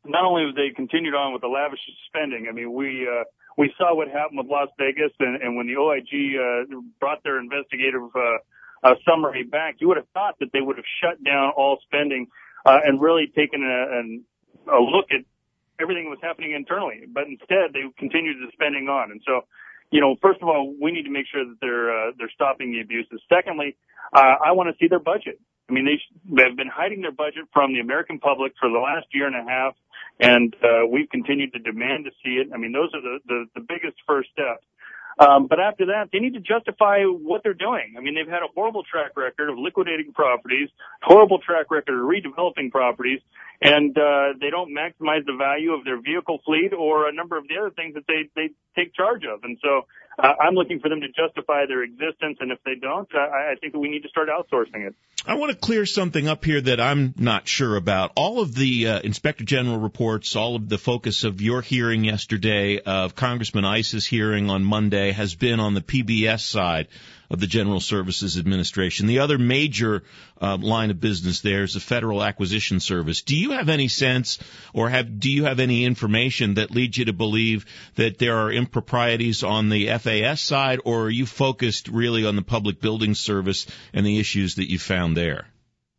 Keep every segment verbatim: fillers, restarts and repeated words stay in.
not only have they continued on with the lavish spending, I mean, we uh, we saw what happened with Las Vegas, and, and when the O I G uh, brought their investigative uh, uh, summary back, you would have thought that they would have shut down all spending uh, and really taken a, a look at everything that was happening internally. But instead, they continued the spending on. And so, you know, first of all, we need to make sure that they're uh, they're stopping the abuses. Secondly, uh, I want to see their budget. I mean, they have been hiding their budget from the American public for the last year and a half, and uh, we've continued to demand to see it. I mean, those are the, the, the biggest first steps. Um, but after that, they need to justify what they're doing. I mean, they've had a horrible track record of liquidating properties, horrible track record of redeveloping properties, and uh, they don't maximize the value of their vehicle fleet or a number of the other things that they, they take charge of. And so uh, I'm looking for them to justify their existence, and if they don't, I, I think that we need to start outsourcing it. I want to clear something up here that I'm not sure about. All of the uh, Inspector General reports, all of the focus of your hearing yesterday, of Congressman Iss's hearing on Monday, has been on the P B S side of the General Services Administration. The other major uh, line of business there is the Federal Acquisition Service. Do you have any sense, or have do you have any information that leads you to believe that there are improprieties on the F A S side, or are you focused really on the Public Building Service and the issues that you found there?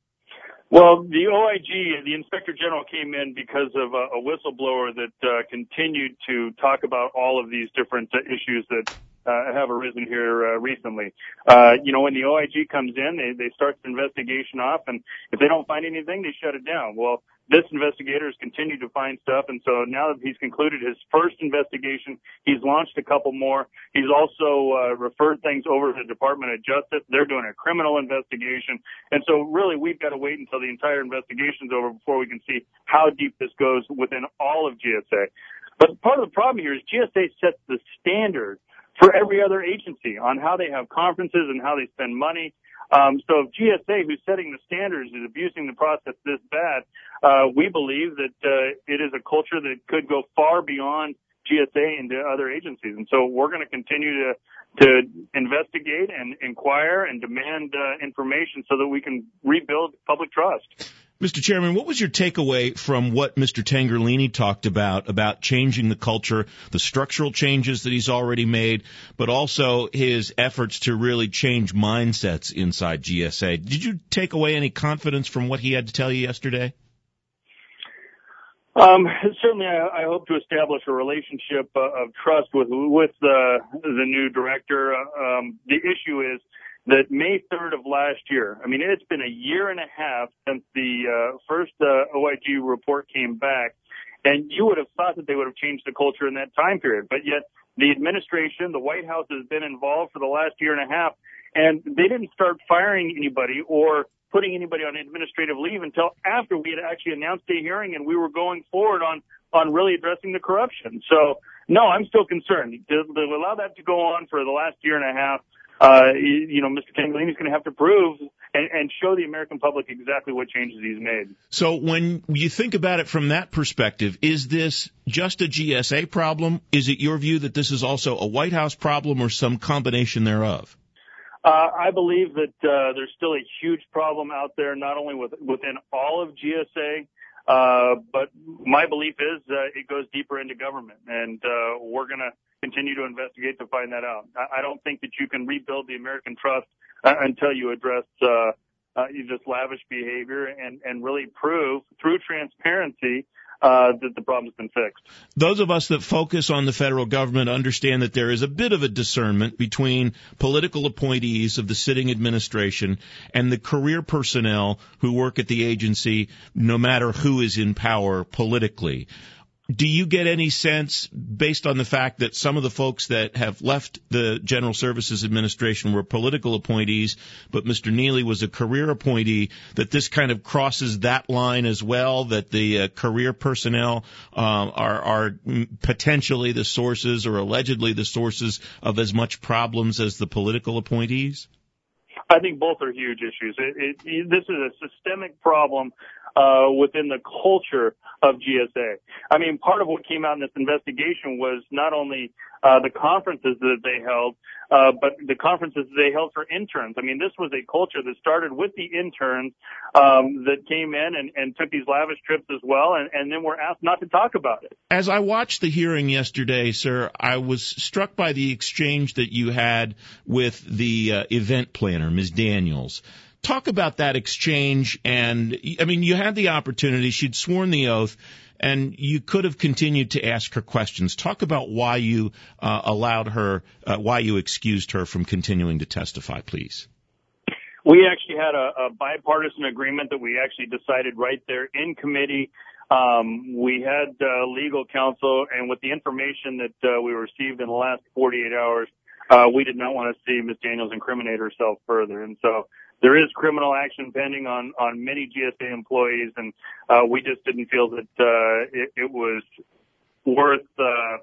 Well, the O I G, the Inspector General, came in because of a, a whistleblower that uh, continued to talk about all of these different uh, issues that Uh, have arisen here uh, recently. Uh, you know, when the O I G comes in, they, they start the investigation off, and if they don't find anything, they shut it down. Well, this investigator has continued to find stuff, and so now that he's concluded his first investigation, he's launched a couple more. He's also uh, referred things over to the Department of Justice. They're doing a criminal investigation, and so really we've got to wait until the entire investigation's over before we can see how deep this goes within all of G S A. But part of the problem here is G S A sets the standard for every other agency on how they have conferences and how they spend money. Um, so if G S A, who's setting the standards, is abusing the process this bad, uh, we believe that uh, it is a culture that could go far beyond G S A into other agencies. And so we're going to continue to to investigate and inquire and demand uh, information so that we can rebuild public trust. Mister Chairman, what was your takeaway from what Mister Tangherlini talked about, about changing the culture, the structural changes that he's already made, but also his efforts to really change mindsets inside G S A? Did you take away any confidence from what he had to tell you yesterday? Um, certainly, I, I hope to establish a relationship uh, of trust with with uh, the new director. Um, the issue is that May third of last year, I mean, it's been a year and a half since the uh, first uh, O I G report came back, and you would have thought that they would have changed the culture in that time period. But yet the administration, the White House, has been involved for the last year and a half, and they didn't start firing anybody or putting anybody on administrative leave until after we had actually announced a hearing and we were going forward on, on really addressing the corruption. So, no, I'm still concerned. To, to allow that to go on for the last year and a half, Uh, you know, Mister Tangherlini is going to have to prove and, and show the American public exactly what changes he's made. So when you think about it from that perspective, is this just a G S A problem? Is it your view that this is also a White House problem or some combination thereof? Uh, I believe that uh, there's still a huge problem out there, not only with, within all of G S A, uh, but my belief is uh, it goes deeper into government, and uh, we're going to continue to investigate to find that out. I don't think that you can rebuild the American trust uh, until you address uh, uh, this lavish behavior and, and really prove through transparency uh, that the problem's been fixed. Those of us that focus on the federal government understand that there is a bit of a discernment between political appointees of the sitting administration and the career personnel who work at the agency, no matter who is in power politically. Do you get any sense, based on the fact that some of the folks that have left the General Services Administration were political appointees, but Mister Neely was a career appointee, that this kind of crosses that line as well, that the uh, career personnel uh, are, are potentially the sources or allegedly the sources of as much problems as the political appointees? I think both are huge issues. It, it, this is a systemic problem uh, within the culture of G S A. I mean, part of what came out in this investigation was not only uh, the conferences that they held, uh, but the conferences they held for interns. I mean, this was a culture that started with the interns um, that came in and, and took these lavish trips as well, and, and then were asked not to talk about it. As I watched the hearing yesterday, sir, I was struck by the exchange that you had with the uh, event planner, Miz Daniels. Talk about that exchange, and, I mean, you had the opportunity. She'd sworn the oath, and you could have continued to ask her questions. Talk about why you uh, allowed her, uh, why you excused her from continuing to testify, please. We actually had a, a bipartisan agreement that we actually decided right there in committee. Um, we had uh, legal counsel, and with the information that uh, we received in the last forty-eight hours, uh, we did not want to see Miz Daniels incriminate herself further. And so there is criminal action pending on, on many G S A employees, and uh, we just didn't feel that uh, it, it was worth uh,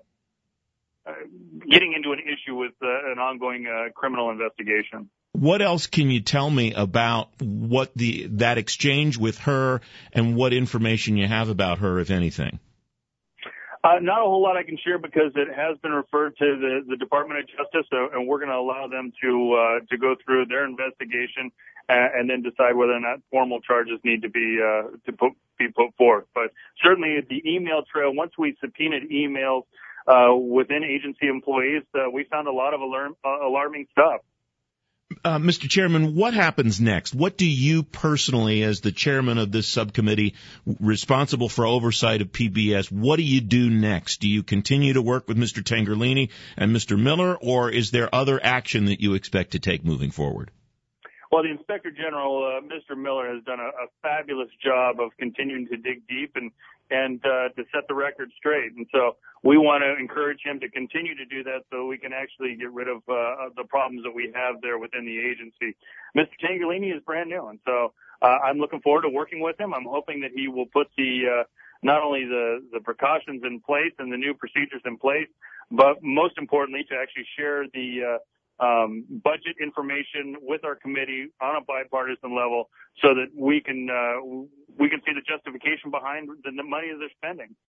getting into an issue with uh, an ongoing uh, criminal investigation. What else can you tell me about what the that exchange with her and what information you have about her, if anything? Uh, not a whole lot I can share because it has been referred to the, the Department of Justice, so, and we're going to allow them to uh, to go through their investigation and, and then decide whether or not formal charges need to be uh, to put, be put forth. But certainly the email trail, once we subpoenaed emails uh, within agency employees, uh, we found a lot of alarm, uh, alarming stuff. Uh, Mister Chairman, what happens next? What do you personally, as the chairman of this subcommittee responsible for oversight of P B S, what do you do next? Do you continue to work with Mister Tangherlini and Mister Miller, or is there other action that you expect to take moving forward? Well, the Inspector General, uh, Mister Miller, has done a, a fabulous job of continuing to dig deep and and uh, to set the record straight. And so we want to encourage him to continue to do that so we can actually get rid of uh, the problems that we have there within the agency. Mister Tangherlini is brand new, and so uh, I'm looking forward to working with him. I'm hoping that he will put the uh, not only the, the precautions in place and the new procedures in place, but most importantly to actually share the uh, um, budget information with our committee on a bipartisan level so that we can uh, we can see the justification behind the money that they're spending.